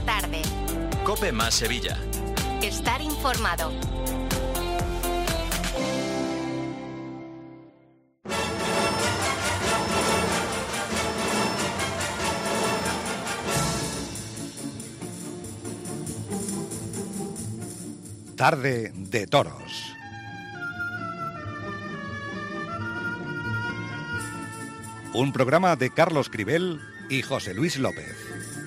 tarde. COPE más Sevilla. Estar informado. Tarde de toros. Un programa de Carlos Cribel y José Luis López.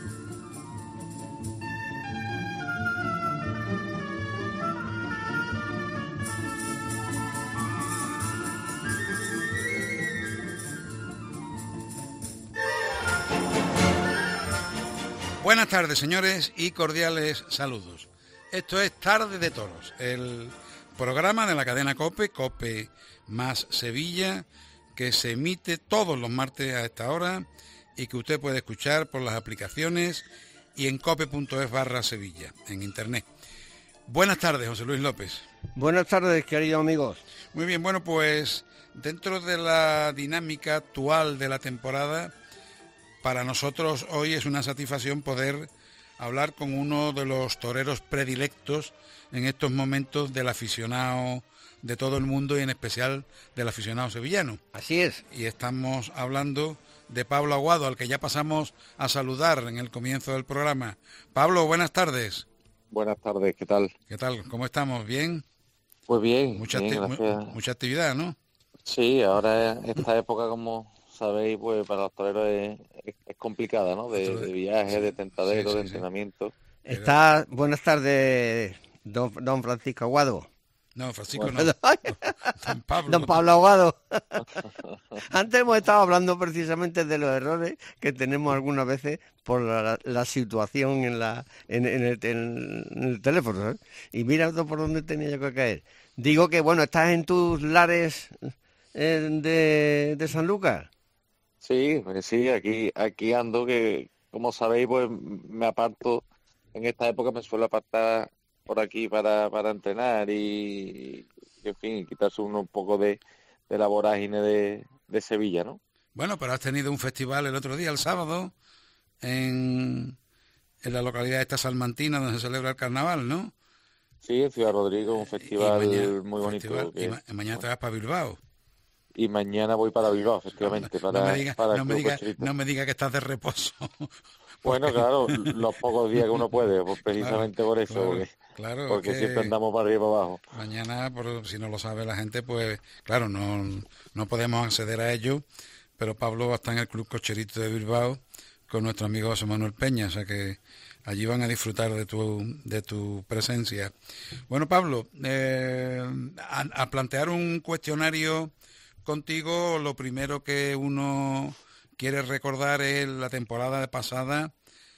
Buenas tardes, señores, y cordiales saludos. Esto es Tarde de Toros, el programa de la cadena COPE, COPE más Sevilla, que se emite todos los martes a esta hora y que usted puede escuchar por las aplicaciones y en cope.es/Sevilla, en internet. Buenas tardes, José Luis López. Buenas tardes, queridos amigos. Muy bien, bueno, pues dentro de la dinámica actual de la temporada, para nosotros hoy es una satisfacción poder hablar con uno de los toreros predilectos en estos momentos del aficionado de todo el mundo y en especial del aficionado sevillano. Así es. Y estamos hablando de Pablo Aguado, al que ya pasamos a saludar en el comienzo del programa. Pablo, buenas tardes. Buenas tardes, ¿qué tal? ¿Qué tal? ¿Cómo estamos? ¿Bien? Pues bien, Mucha actividad, ¿no? Sí, ahora esta época, como sabéis, pues para los toreros es complicada, ¿no? De viajes, de tentaderos, de entrenamiento. Buenas tardes, don Francisco Aguado. No, Francisco bueno, no. Don Pablo Aguado. Antes hemos estado hablando precisamente de los errores que tenemos algunas veces por la situación en el teléfono, ¿eh? Y mira por dónde tenía yo que caer. Digo que, bueno, ¿estás en tus lares de San Lucas? Sí, pues sí, aquí ando, que como sabéis, pues me aparto, en esta época me suelo apartar por aquí para entrenar y en fin, quitarse uno un poco de la vorágine de Sevilla, ¿no? Bueno, pero has tenido un festival el otro día, el sábado, en la localidad de esta salmantina donde se celebra el carnaval, ¿no? Sí, en Ciudad Rodrigo, un festival muy bonito. Y mañana te vas para Bilbao. Y mañana voy para Bilbao, efectivamente. No me diga que estás de reposo. Bueno, claro, los pocos días que uno puede, pues precisamente por eso, porque siempre andamos para arriba y para abajo. Mañana, si no lo sabe la gente, pues claro, no podemos acceder a ello, pero Pablo está en el Club Cocherito de Bilbao con nuestro amigo José Manuel Peña, o sea que allí van a disfrutar de tu presencia. Bueno, Pablo, al plantear un cuestionario contigo, lo primero que uno quiere recordar es la temporada pasada,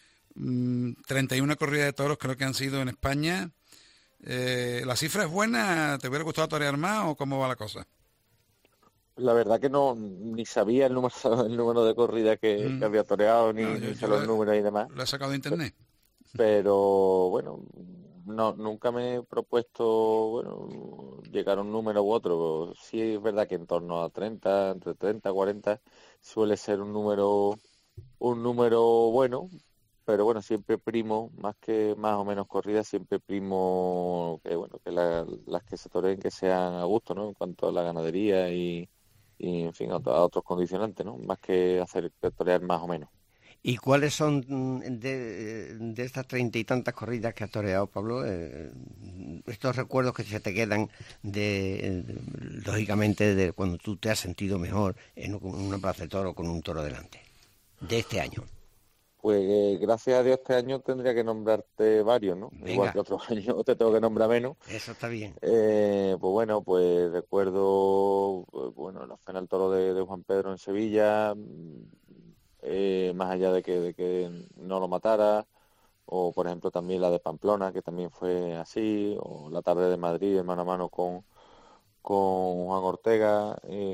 31 corridas de toros creo que han sido en España. ¿La cifra es buena? ¿Te hubiera gustado torear más o cómo va la cosa? La verdad que ni sabía el número de corridas que había toreado, ni los números y demás. ¿Lo he sacado de internet? Pero bueno, nunca me he propuesto llegar a un número u otro. Sí es verdad que en torno a 30, entre 30 y 40 suele ser un número bueno, pero bueno, siempre primo, más o menos corridas, siempre primo que las que se toreen que sean a gusto, ¿no? En cuanto a la ganadería y en fin, a otros condicionantes, ¿no? Más que torear más o menos. ¿Y cuáles son de estas 30 y tantas corridas que has toreado, Pablo, estos recuerdos que se te quedan lógicamente, de cuando tú te has sentido mejor en una plaza de toro con un toro delante, de este año? Pues gracias a Dios este año tendría que nombrarte varios, ¿no? Venga. Igual que otros años te tengo que nombrar menos. Eso está bien. Pues recuerdo, la cena del toro de Juan Pedro en Sevilla, más allá de que no lo matara, o por ejemplo también la de Pamplona, que también fue así, o la tarde de Madrid, mano a mano con Juan Ortega,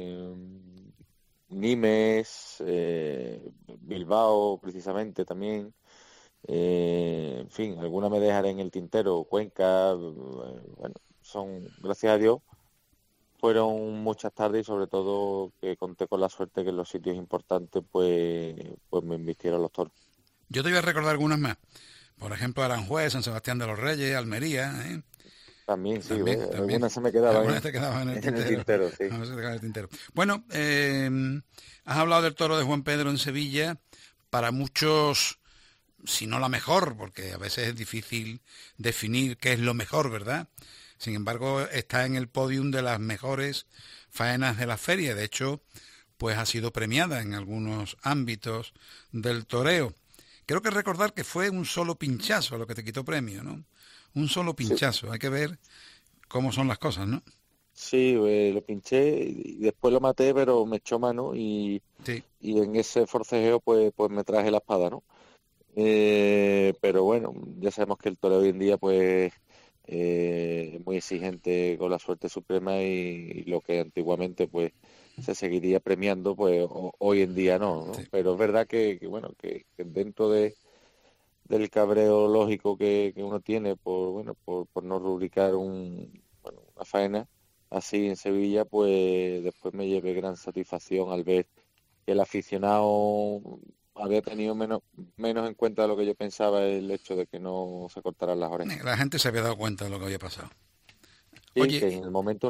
Nimes, Bilbao precisamente también, en fin, alguna me dejaré en el tintero, Cuenca, gracias a Dios, fueron muchas tardes y sobre todo que conté con la suerte que en los sitios importantes pues me embistieron los toros. Yo te voy a recordar algunas más, Por ejemplo, Aranjuez, San Sebastián de los Reyes, Almería, ¿eh? También, sí, También. algunas se me quedaban, Algunas te quedaban en el tintero, sí. Algunas se te quedaban en el tintero. Bueno, has hablado del toro de Juan Pedro en Sevilla. Para muchos, si no la mejor, porque a veces es difícil definir qué es lo mejor, ¿verdad? Sin embargo, está en el podium de las mejores faenas de la feria. De hecho, pues ha sido premiada en algunos ámbitos del toreo. Creo que recordar que fue un solo pinchazo lo que te quitó premio, ¿no? Un solo pinchazo. Sí. Hay que ver cómo son las cosas, ¿no? Sí, lo pinché y después lo maté, pero me echó mano y en ese forcejeo pues me traje la espada, ¿no? Pero bueno, ya sabemos que el toreo hoy en día pues es muy exigente con la suerte suprema y lo que antiguamente pues se seguiría premiando, pues hoy en día no, ¿no? Sí. Pero es verdad que dentro del cabreo lógico que uno tiene por no rubricar una faena así en Sevilla, pues después me llevé gran satisfacción al ver que el aficionado había tenido menos en cuenta de lo que yo pensaba el hecho de que no se cortaran las orejas. La gente se había dado cuenta de lo que había pasado. Sí, oye, que en el momento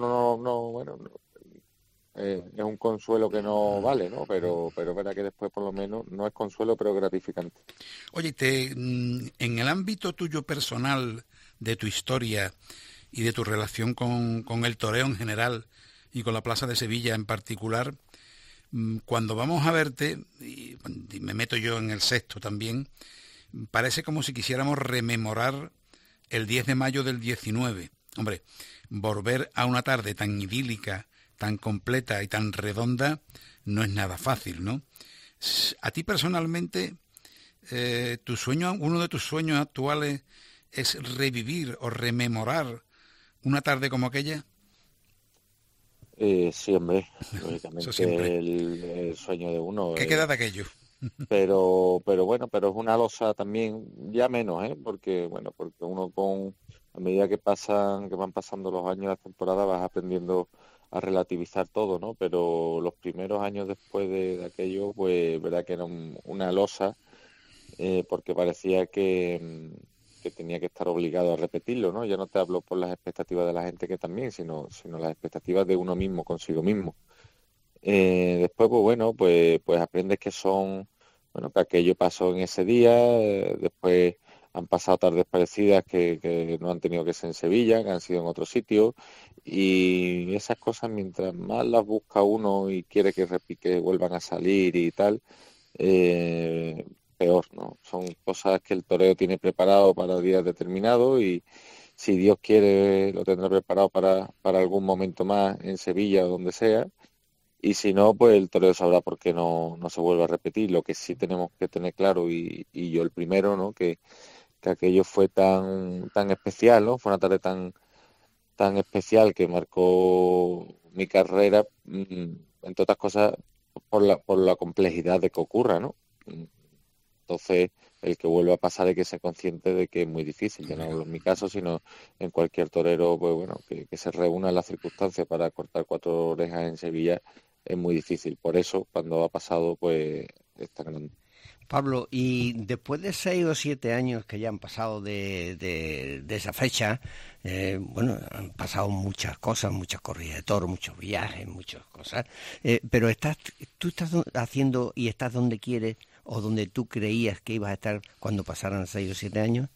es un consuelo que no vale, ¿no? Pero es verdad que después por lo menos no es consuelo, pero gratificante. Oye, en el ámbito tuyo personal, de tu historia y de tu relación con el toreo en general y con la Plaza de Sevilla en particular, cuando vamos a verte, y me meto yo en el sexto también, parece como si quisiéramos rememorar el 10 de mayo del 19. Hombre, volver a una tarde tan idílica, tan completa y tan redonda no es nada fácil, ¿no? A ti personalmente, uno de tus sueños actuales es revivir o rememorar una tarde como aquella. Sí, hombre, lógicamente el sueño de uno. ¿Qué queda de aquello? Pero es una losa también, ya menos, porque uno a medida que van pasando los años, las temporadas, vas aprendiendo a relativizar todo, ¿no? Pero los primeros años después de aquello, pues verdad que era una losa, porque parecía que tenía que estar obligado a repetirlo, ¿no? Ya no te hablo por las expectativas de la gente que también, sino las expectativas de uno mismo, consigo mismo. Después, pues aprendes que que aquello pasó en ese día, después han pasado tardes parecidas que no han tenido que ser en Sevilla, que han sido en otro sitio, y esas cosas, mientras más las busca uno y quiere que vuelvan a salir y tal, peor, ¿no? Son cosas que el toreo tiene preparado para días determinados y si Dios quiere lo tendrá preparado para algún momento más en Sevilla o donde sea, y si no, pues el toreo sabrá por qué no se vuelve a repetir. Lo que sí tenemos que tener claro, y yo el primero, ¿no? Que aquello fue tan especial, ¿no? Fue una tarde tan especial que marcó mi carrera, entre otras cosas, por la complejidad de que ocurra, ¿no? Entonces, el que vuelva a pasar hay que ser consciente de que es muy difícil, ya no hablo en mi caso, sino en cualquier torero, pues que se reúna las circunstancias para cortar 4 orejas en Sevilla, es muy difícil. Por eso, cuando ha pasado, pues es tan grande. Pablo, y después de 6 o 7 años que ya han pasado de esa fecha, han pasado muchas cosas, muchas corridas de toros, muchos viajes, muchas cosas, pero tú estás haciendo y estás donde quieres o donde tú creías que ibas a estar cuando pasaran 6 o 7 años.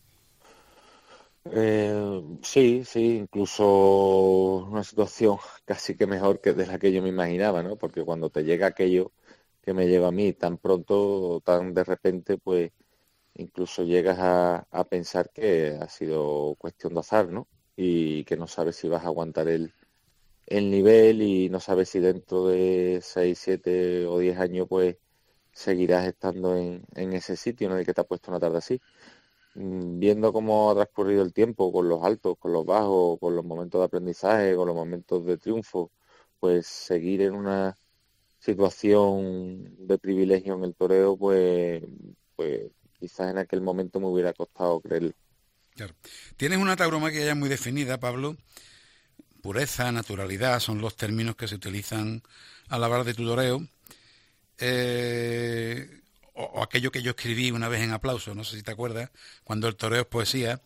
Sí, incluso una situación casi que mejor que de la que yo me imaginaba, ¿no? Porque cuando te llega aquello que me llega a mí tan pronto, tan de repente, pues incluso llegas a pensar que ha sido cuestión de azar, ¿no? Y que no sabes si vas a aguantar el nivel y no sabes si dentro de 6, 7 o 10 años, pues seguirás estando en ese sitio en el que te ha puesto una tarde así. Viendo cómo ha transcurrido el tiempo, con los altos, con los bajos, con los momentos de aprendizaje, con los momentos de triunfo, pues seguir en una situación de privilegio en el toreo, pues quizás en aquel momento me hubiera costado creerlo. Claro. Tienes una tauromaquia ya muy definida, Pablo. Pureza, naturalidad, son los términos que se utilizan al hablar de tu toreo. o aquello que yo escribí una vez en Aplauso, no sé si te acuerdas, cuando el toreo es poesía.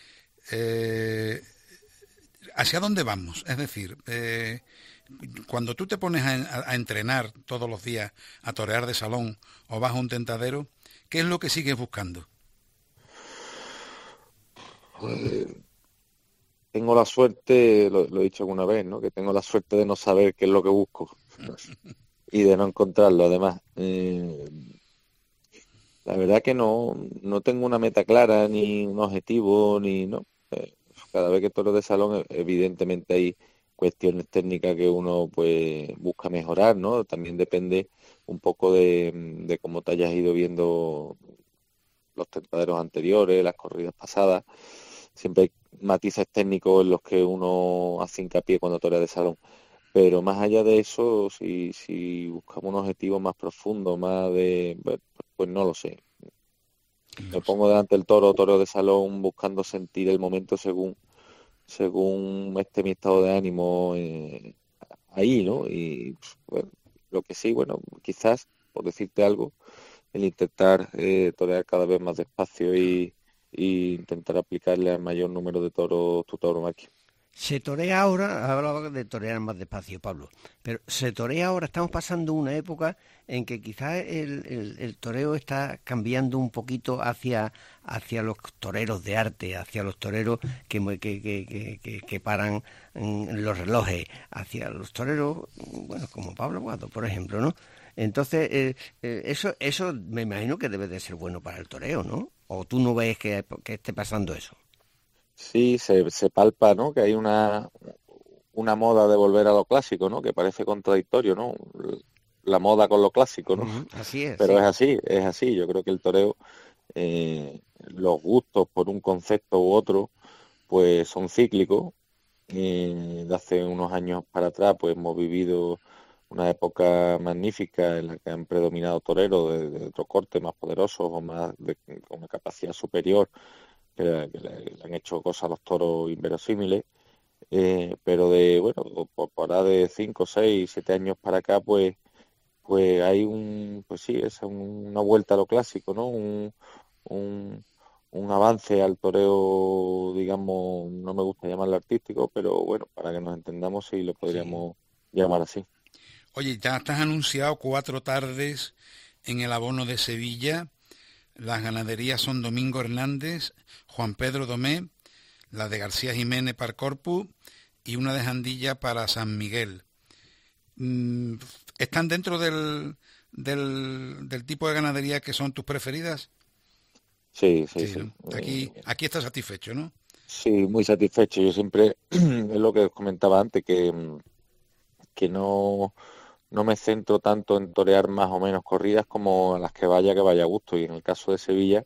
¿Hacia dónde vamos? Es decir, cuando tú te pones a entrenar todos los días, a torear de salón o vas a un tentadero, ¿qué es lo que sigues buscando? Pues, tengo la suerte, lo he dicho alguna vez, ¿no? Que tengo la suerte de no saber qué es lo que busco y de no encontrarlo. Además, la verdad que no tengo una meta clara, ni un objetivo, ni no. Cada vez que toro de salón, evidentemente hay cuestiones técnicas que uno pues busca mejorar, ¿no? También depende un poco de cómo te hayas ido viendo los tentaderos anteriores, las corridas pasadas. Siempre hay matices técnicos en los que uno hace hincapié cuando torea de salón. Pero más allá de eso, si buscamos un objetivo más profundo, más de... pues no lo sé. Me pongo delante del toro de salón, buscando sentir el momento según esté mi estado de ánimo ahí, ¿no? Y bueno, lo que sí, bueno, quizás, por decirte algo, el intentar torear cada vez más despacio y intentar aplicarle al mayor número de toros tu tauromaquia. Se torea ahora, hablaba de torear más despacio, Pablo, pero se torea ahora, estamos pasando una época en que quizás el toreo está cambiando un poquito hacia los toreros de arte, hacia los toreros que paran los relojes, hacia los toreros, bueno, como Pablo Aguado, por ejemplo, ¿no? Entonces, eso me imagino que debe de ser bueno para el toreo, ¿no? ¿O tú no ves que esté pasando eso? Sí, se palpa, ¿no? Que hay una moda de volver a lo clásico, ¿no? Que parece contradictorio, ¿no? La moda con lo clásico, ¿no? Así es, Pero sí. es así. Yo creo que el toreo, los gustos por un concepto u otro, pues son cíclicos. De hace unos años para atrás, pues hemos vivido una época magnífica en la que han predominado toreros de otro corte, más poderosos o más con una capacidad superior, que le han hecho cosas a los toros inverosímiles, pero por ahora de 5, 6, 7 años para acá, pues hay pues sí, es una vuelta a lo clásico, ¿no? Un, un avance al toreo, digamos, no me gusta llamarlo artístico, pero bueno, para que nos entendamos sí lo podríamos llamar así. Oye, ya te has anunciado 4 tardes en el abono de Sevilla. Las ganaderías son Domingo Hernández, Juan Pedro Domé, la de García Jiménez para Corpus y una de Jandilla para San Miguel. ¿Están dentro del tipo de ganadería que son tus preferidas? Sí. ¿No? Aquí estás satisfecho, ¿no? Sí, muy satisfecho. Yo siempre, es lo que os comentaba antes, que no me centro tanto en torear más o menos corridas como a las que vaya a gusto. Y en el caso de Sevilla,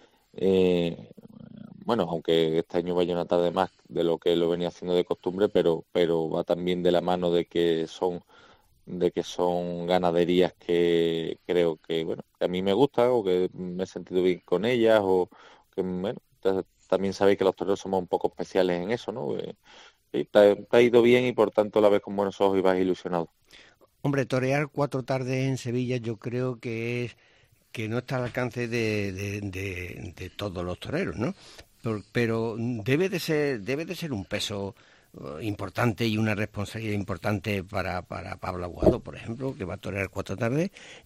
bueno, aunque este año vaya una tarde más de lo que lo venía haciendo de costumbre, pero va también de la mano de que son ganaderías que creo que, bueno, que a mí me gustan o que me he sentido bien con ellas o que, bueno, también sabéis que los toreros somos un poco especiales en eso, ¿no? Te ha ido bien y por tanto la ves con buenos ojos y vas ilusionado. Hombre, torear 4 tardes en Sevilla yo creo que no está al alcance de todos los toreros, ¿no? Pero debe de ser un peso importante y una responsabilidad importante para Pablo Aguado, por ejemplo, que va a torear 4 tardes.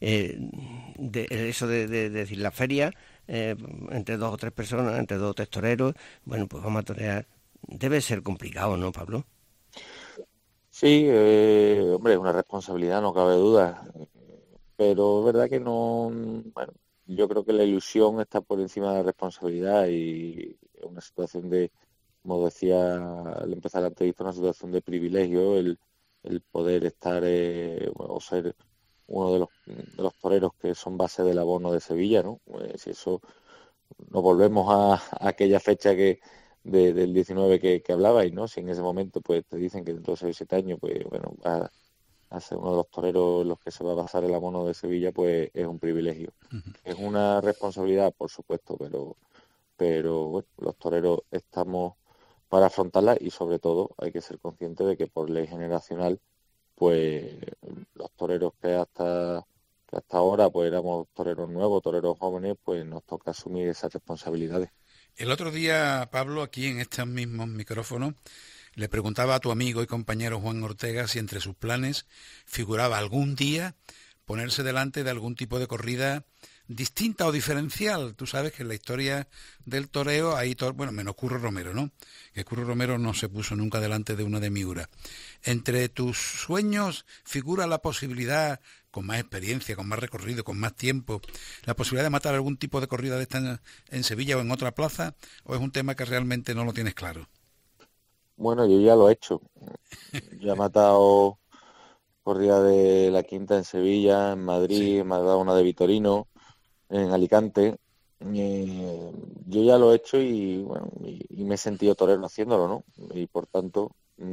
Eso de decir la feria, entre 2 o 3 personas, entre 2 o 3 toreros, bueno, pues vamos a torear. Debe ser complicado, ¿no, Pablo? Sí, hombre, es una responsabilidad, no cabe duda, pero es verdad que no, bueno, yo creo que la ilusión está por encima de la responsabilidad y es una situación de, como decía al empezar la entrevista, una situación de privilegio el poder estar o ser uno de los toreros que son base del abono de Sevilla, ¿no? Pues si eso nos volvemos a aquella fecha del 19 que hablabais, ¿no? Si en ese momento pues te dicen que dentro de 6 o 7 años, pues bueno, va a ser uno de los toreros en los que se va a basar el abono de Sevilla, pues es un privilegio. Uh-huh. Es una responsabilidad, por supuesto, pero bueno, los toreros estamos para afrontarla y sobre todo hay que ser consciente de que por ley generacional, pues los toreros que hasta que hasta ahora pues éramos toreros nuevos, toreros jóvenes, pues nos toca asumir esas responsabilidades. El otro día, Pablo, aquí en estos mismos micrófonos, le preguntaba a tu amigo y compañero Juan Ortega si entre sus planes figuraba algún día ponerse delante de algún tipo de corrida distinta o diferencial. Tú sabes que en la historia del toreo hay bueno, menos Curro Romero, ¿no? Que Curro Romero no se puso nunca delante de una de Miura. Entre tus sueños figura la posibilidad, con más experiencia, con más recorrido, con más tiempo, la posibilidad de matar algún tipo de corrida de esta en Sevilla o en otra plaza, ¿o es un tema que realmente no lo tienes claro? Bueno, yo ya lo he hecho. Ya he matado corrida de la Quinta en Sevilla, en Madrid, Sí. me ha dado una de Vitorino, en Alicante. Yo ya lo he hecho y bueno, y me he sentido torero haciéndolo, ¿no? Y por tanto,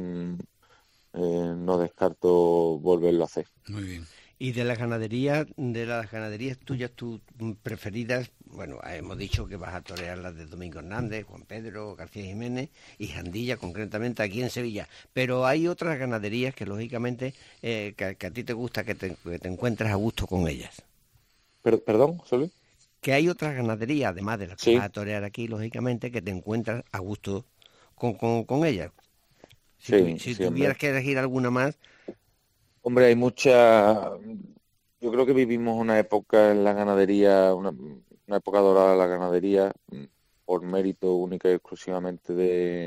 no descarto volverlo a hacer. Muy bien. Y de las ganaderías tuyas, tus preferidas, bueno, hemos dicho que vas a torear las de Domingo Hernández, Juan Pedro, García Jiménez y Jandilla, concretamente aquí en Sevilla. Pero hay otras ganaderías que, lógicamente, que a ti te gusta que te encuentres a gusto con ellas. ¿Perdón, Solís? Que hay otras ganaderías, además de las que Sí. vas a torear aquí, lógicamente, que te encuentras a gusto con ellas. Sí, Si sí, tuvieras hombre. que elegir alguna más, Hombre, hay mucha... Yo creo que vivimos una época en la ganadería, una época dorada de la ganadería, por mérito única y exclusivamente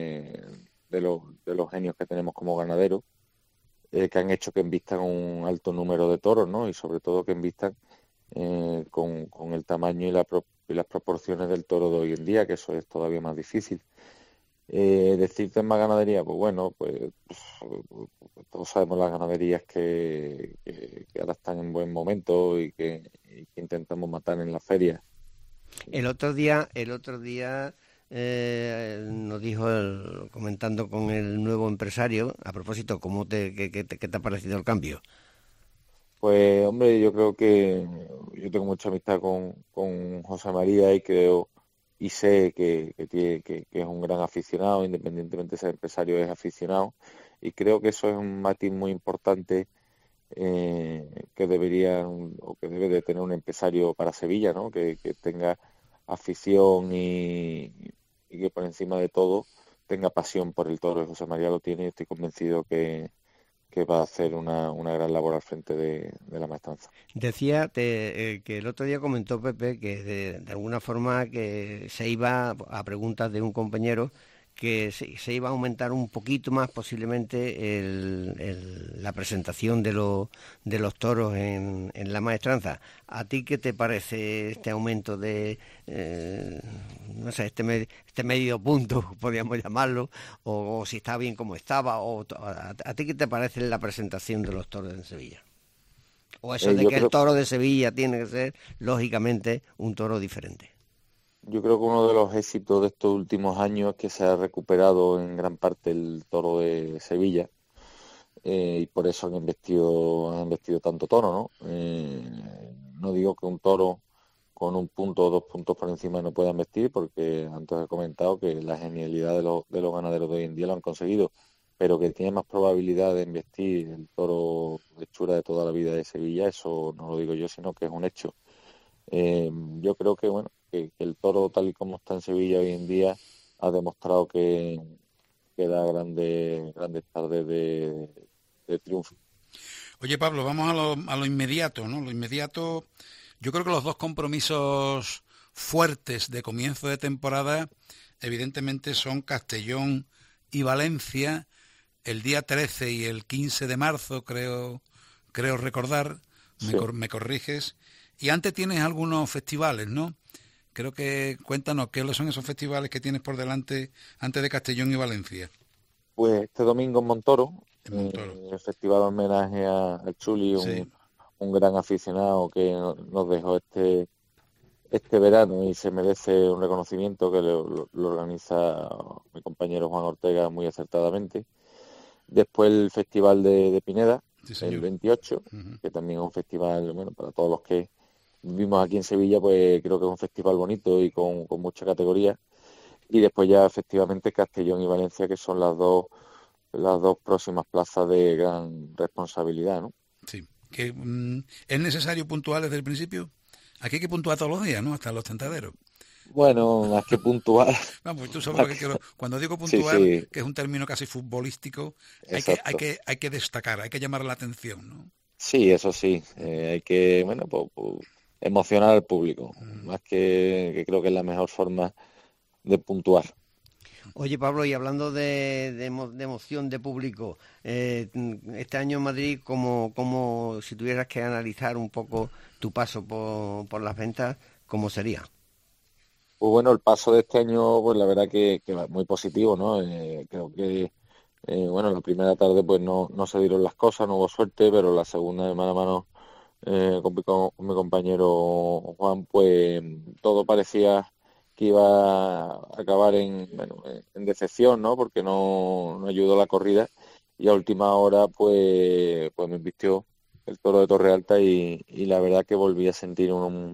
de los genios que tenemos como ganaderos, que han hecho que envistan un alto número de toros, ¿no? Y sobre todo que envistan con el tamaño y las proporciones del toro de hoy en día, que eso es todavía más difícil. Decirte más ganadería, pues bueno, pues todos sabemos las ganaderías que ahora están en buen momento y que intentamos matar en las ferias. el otro día nos dijo, comentando con el nuevo empresario, a propósito, qué te ha parecido el cambio? Pues hombre, yo creo que yo tengo mucha amistad con José María y creo y sé que es un gran aficionado, independientemente de ser empresario, es aficionado, y creo que eso es un matiz muy importante que que debe de tener un empresario para Sevilla, ¿no? Que tenga afición y que por encima de todo tenga pasión por el toro. José María lo tiene y estoy convencido que va a hacer una gran labor al frente de la maestranza. Decía que el otro día comentó Pepe que de alguna forma que se iba, a preguntas de un compañero, que se iba a aumentar un poquito más posiblemente la presentación de los toros en la maestranza. ¿A ti qué te parece este aumento de, no sé, este medio punto, podríamos llamarlo, o si está bien como estaba? ¿A ti qué te parece la presentación de los toros en Sevilla? O eso de Yo que el creo, toro de Sevilla tiene que ser, lógicamente, un toro diferente. yo creo que uno de los éxitos de estos últimos años es que se ha recuperado en gran parte el toro de Sevilla, y por eso han investido tanto toro, ¿no? No digo que un toro con un punto o 2 puntos por encima no pueda investir, porque antes he comentado que la genialidad de los ganaderos de hoy en día lo han conseguido, pero que tiene más probabilidad de investir el toro de hechura de toda la vida de Sevilla, eso no lo digo yo, sino que es un hecho. Yo creo que bueno, que el toro tal y como está en Sevilla hoy en día ha demostrado que da grandes tardes de triunfo. Oye, Pablo, vamos a lo inmediato, ¿no? Lo inmediato, yo creo que los dos compromisos fuertes de comienzo de temporada, evidentemente, son Castellón y Valencia, el día 13 y el 15 de marzo, creo recordar, Sí. me corriges. Y antes tienes algunos festivales, ¿no? Creo que cuéntanos qué son esos festivales que tienes por delante antes de Castellón y Valencia. Pues este domingo en Montoro, En Montoro. el festival homenaje al Chuli, Sí. un gran aficionado que nos dejó este verano y se merece un reconocimiento que lo organiza mi compañero Juan Ortega muy acertadamente. Después el Festival de Pineda, Sí, el señor. 28, Uh-huh. que también es un festival, bueno, para todos los que vivimos aquí en Sevilla, pues creo que es un festival bonito y con mucha categoría. Y después ya efectivamente Castellón y Valencia, que son las dos próximas plazas de gran responsabilidad, ¿no? Sí. que es necesario puntuar desde el principio. Aquí hay que puntuar todos los días, ¿no? Hasta los tentaderos. Bueno, más que puntual. Vamos, tú sabes lo que quiero. Cuando digo Sí, puntuar, sí, que es un término casi futbolístico, exacto. hay que destacar, hay que llamar la atención, ¿no? Sí, eso sí. Hay que, bueno, pues, emocionar al público. Más que creo que es la mejor forma de puntuar. Oye, Pablo, y hablando de emoción de público, este año en Madrid, como si tuvieras que analizar un poco tu paso por las ventas, ¿cómo sería? Pues bueno, el paso de este año, pues la verdad que va muy positivo, ¿no? Creo que, bueno, la primera tarde pues no se dieron las cosas, no hubo suerte, pero la segunda de mano a mano con mi compañero Juan, pues todo parecía que iba a acabar bueno, en decepción, ¿no? Porque no ayudó la corrida y a última hora, pues me invistió el toro de Torre Alta y la verdad que volví a sentir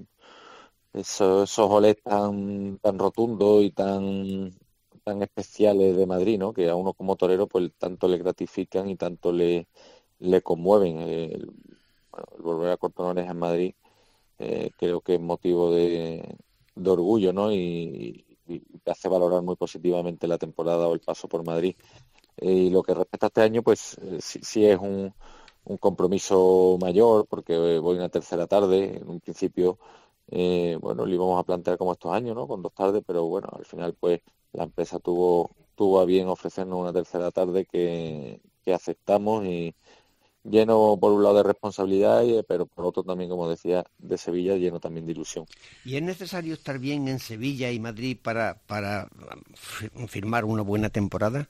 esos olés tan rotundos y tan especiales de Madrid, ¿no? Que a uno como torero pues tanto le gratifican y tanto le conmueven. Bueno, el volver a cortar orejas en Madrid creo que es motivo de orgullo, ¿no? Y te hace valorar muy positivamente la temporada o el paso por Madrid. Y lo que respecta a este año, pues sí es un compromiso mayor, porque voy una tercera tarde. En un principio, bueno, lo íbamos a plantear como estos años, ¿no? Con 2 tardes, pero bueno, al final, pues la empresa tuvo a bien ofrecernos una tercera tarde que aceptamos y lleno por un lado de responsabilidad, pero por otro también, como decía, de Sevilla, lleno también de ilusión. ¿Y es necesario estar bien en Sevilla y Madrid para firmar una buena temporada?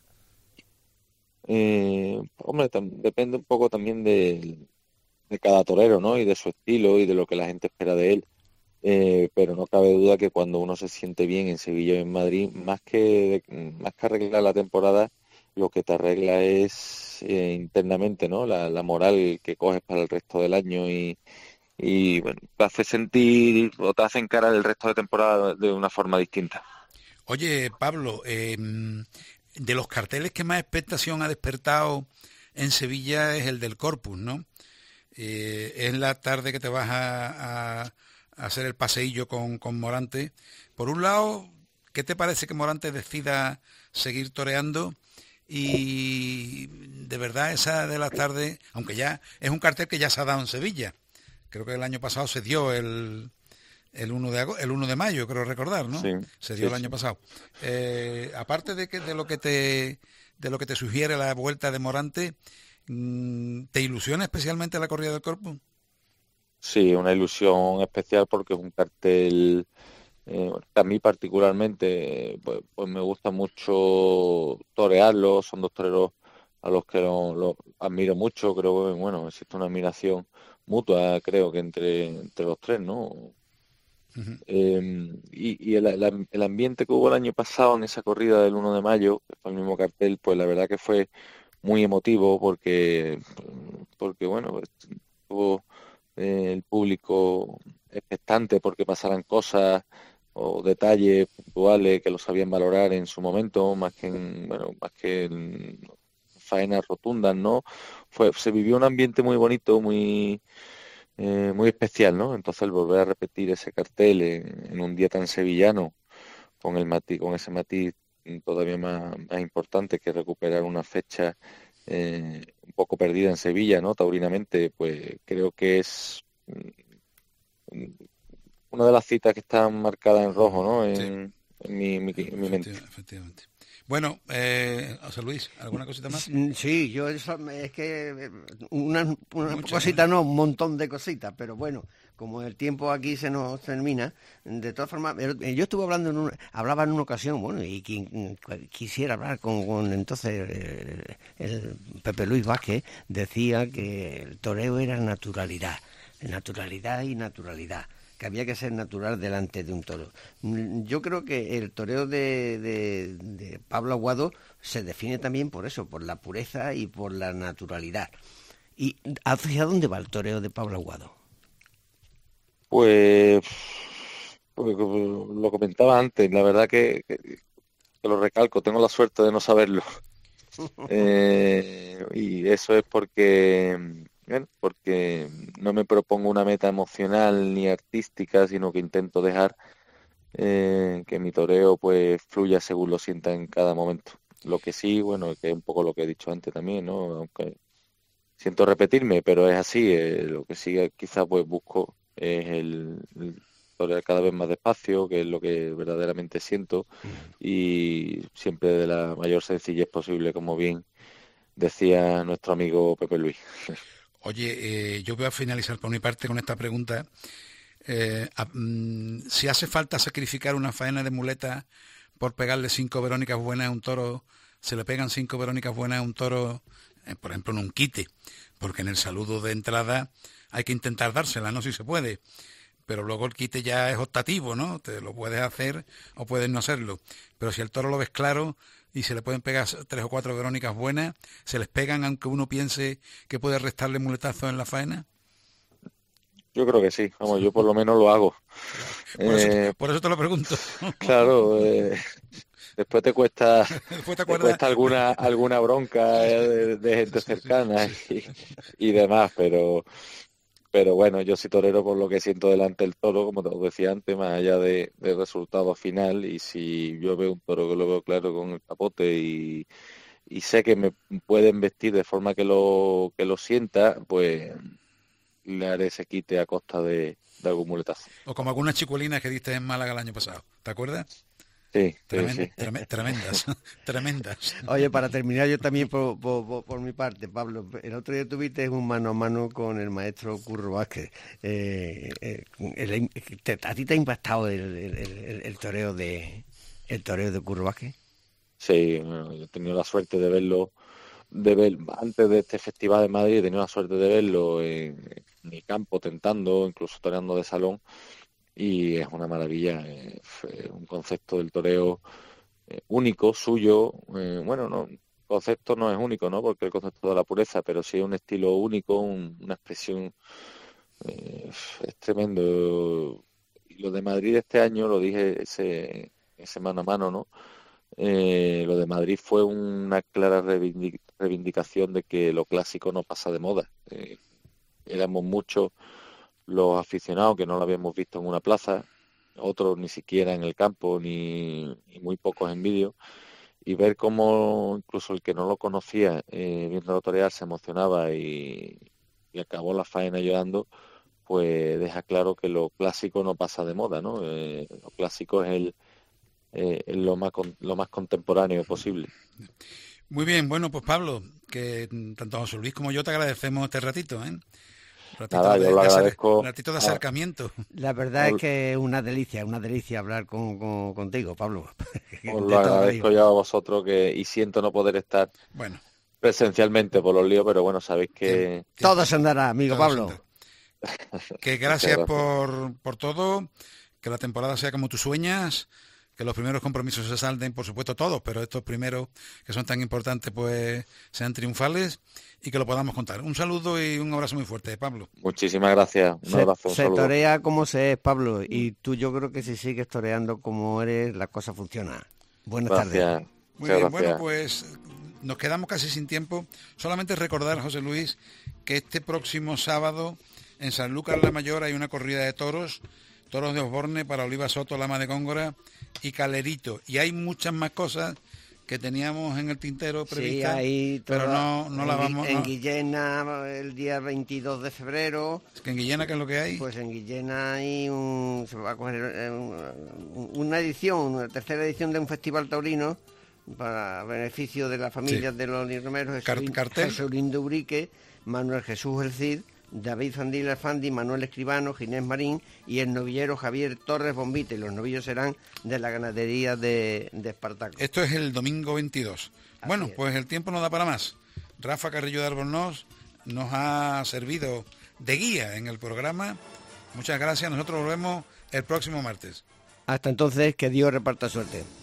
Hombre, depende un poco también de cada torero, ¿no? Y de su estilo y de lo que la gente espera de él. Pero no cabe duda que cuando uno se siente bien en Sevilla y en Madrid, más que arreglar la temporada, lo que te arregla es internamente, ¿no? La moral que coges para el resto del año y bueno, te hace sentir o te hace encarar el resto de temporada de una forma distinta. Oye, Pablo, de los carteles que más expectación ha despertado en Sevilla es el del Corpus, ¿no? Es la tarde que te vas a hacer el paseillo con Morante. Por un lado, ¿qué te parece que Morante decida seguir toreando? Y de verdad esa de la tarde, aunque ya es un cartel que ya se ha dado en Sevilla, creo que el año pasado se dio el 1 de mayo, creo recordar, ¿no? Sí, Se dio sí, el año sí. pasado. Aparte de lo que te sugiere la vuelta de Morante, ¿te ilusiona especialmente la corrida del Corpus? Sí, una ilusión especial porque es un cartel que a mí particularmente pues me gusta mucho torearlo, son dos toreros a los que lo admiro mucho, creo que bueno, existe una admiración mutua, creo que entre los tres, ¿no? Ujú. Y el ambiente que hubo el año pasado en esa corrida del 1 de mayo, que fue el mismo cartel, pues la verdad que fue muy emotivo porque bueno, pues, estuvo el público expectante porque pasaran cosas o detalles puntuales que lo sabían valorar en su momento, más que en faenas rotundas, ¿no? Se vivió un ambiente muy bonito, muy especial, ¿no? Entonces el volver a repetir ese cartel en un día tan sevillano, con ese matiz todavía más importante que recuperar una fecha un poco perdida en Sevilla, ¿no? Taurinamente, pues creo que es una de las citas que están marcadas en rojo, ¿no? Sí, En mi mente. efectivamente. Bueno, José Luis, ¿alguna cosita más? Sí, yo es que una Muchas. cosita no, un montón de cositas, pero bueno, como el tiempo aquí se nos termina, de todas formas, yo estuve hablaba en una ocasión, bueno, y quien quisiera hablar con entonces el Pepe Luis Vázquez, decía que el toreo era naturalidad y naturalidad, que había que ser natural delante de un toro. Yo creo que el toreo de Pablo Aguado se define también por eso, por la pureza y por la naturalidad. ¿Y hacia dónde va el toreo de Pablo Aguado? Pues como lo comentaba antes, la verdad que lo recalco, tengo la suerte de no saberlo. Y eso es porque porque no me propongo una meta emocional ni artística, sino que intento dejar que mi toreo pues fluya según lo sienta en cada momento. Lo que sí, bueno, que es un poco lo que he dicho antes también, ¿no? Aunque siento repetirme, pero es así. Lo que sí quizás pues busco es el torear cada vez más despacio, que es lo que verdaderamente siento, y siempre de la mayor sencillez posible, como bien decía nuestro amigo Pepe Luis. Oye, yo voy a finalizar por mi parte con esta pregunta. Si hace falta sacrificar una faena de muleta por pegarle 5 Verónicas buenas a un toro, se le pegan 5 Verónicas buenas a un toro, por ejemplo, en un quite, porque en el saludo de entrada hay que intentar dársela, no si se puede, pero luego el quite ya es optativo, ¿no? Te lo puedes hacer o puedes no hacerlo, pero si el toro lo ves claro y se le pueden pegar 3 o 4 Verónicas buenas, ¿se les pegan aunque uno piense que puede restarle muletazos en la faena? Yo creo que sí, vamos, yo por lo menos lo hago. Por eso te lo pregunto. Claro, después te cuesta, Después te cuesta alguna bronca de gente cercana y demás, pero bueno, yo soy torero por lo que siento delante del toro, como te lo decía antes, más allá del resultado final, y si yo veo un toro que lo veo claro con el capote y sé que me pueden vestir de forma que lo sienta, pues le haré ese quite a costa de algún muletazo. O como algunas chicuelinas que diste en Málaga el año pasado, ¿te acuerdas? Sí, Tremendas, tremendas. Oye, para terminar yo también por mi parte, Pablo, el otro día tuviste un mano a mano con el maestro Curro Vázquez. ¿A ti te ha impactado el toreo de Curro Vázquez? Sí, bueno, yo he tenido la suerte de verlo, antes de este festival de Madrid, he tenido la suerte de verlo en mi campo tentando, incluso toreando de salón, y es una maravilla, un concepto del toreo único, suyo, bueno, no, el concepto no es único, ¿no? Porque el concepto de la pureza, pero sí es un estilo único, una expresión, es tremendo. Y lo de Madrid este año, lo dije ese mano a mano, ¿no? Lo de Madrid fue una clara reivindicación de que lo clásico no pasa de moda. Éramos muchos los aficionados que no lo habíamos visto en una plaza, otros ni siquiera en el campo, ni muy pocos en vídeo, y ver cómo incluso el que no lo conocía, viendo torear, se emocionaba y acabó la faena llorando, pues deja claro que lo clásico no pasa de moda, ¿no? Lo clásico es lo más contemporáneo posible. Muy bien, bueno, pues Pablo, que tanto José Luis como yo te agradecemos este ratito, ¿eh? Nada, yo lo agradezco. Un ratito de acercamiento. La verdad es que es una delicia hablar contigo, Pablo. Os lo agradezco yo a vosotros, y siento no poder estar presencialmente por los líos, pero bueno, sabéis que... Todo se andará, amigo Pablo. Que gracias por todo, que la temporada sea como tú sueñas, que los primeros compromisos se salden, por supuesto todos, pero estos primeros que son tan importantes pues sean triunfales y que lo podamos contar. Un saludo y un abrazo muy fuerte, Pablo. Muchísimas gracias. Un abrazo, un saludo. Se torea como se es, Pablo, y tú yo creo que si sigues toreando como eres, la cosa funciona. Buenas tardes. Muy bien, bueno, pues nos quedamos casi sin tiempo. Solamente recordar, José Luis, que este próximo sábado en Sanlúcar la Mayor hay una corrida de toros de Osborne para Oliva Soto, Lama de Góngora y Calerito. Y hay muchas más cosas que teníamos en el tintero previstas, pero no las vamos... En Guillena, el día 22 de febrero... ¿En Guillena qué es lo que hay? Pues en Guillena hay se va a coger una tercera edición de un festival taurino para beneficio de las familias de los Romeros, Jesulín de Ubrique, Manuel Jesús El Cid, David Fandil Alfandi, Manuel Escribano, Ginés Marín y el novillero Javier Torres Bombite. Los novillos serán de la ganadería de Espartaco. Esto es el domingo 22. Bueno, pues el tiempo no da para más. Rafa Carrillo de Albornoz nos ha servido de guía en el programa. Muchas gracias. Nosotros volvemos el próximo martes. Hasta entonces, que Dios reparta suerte.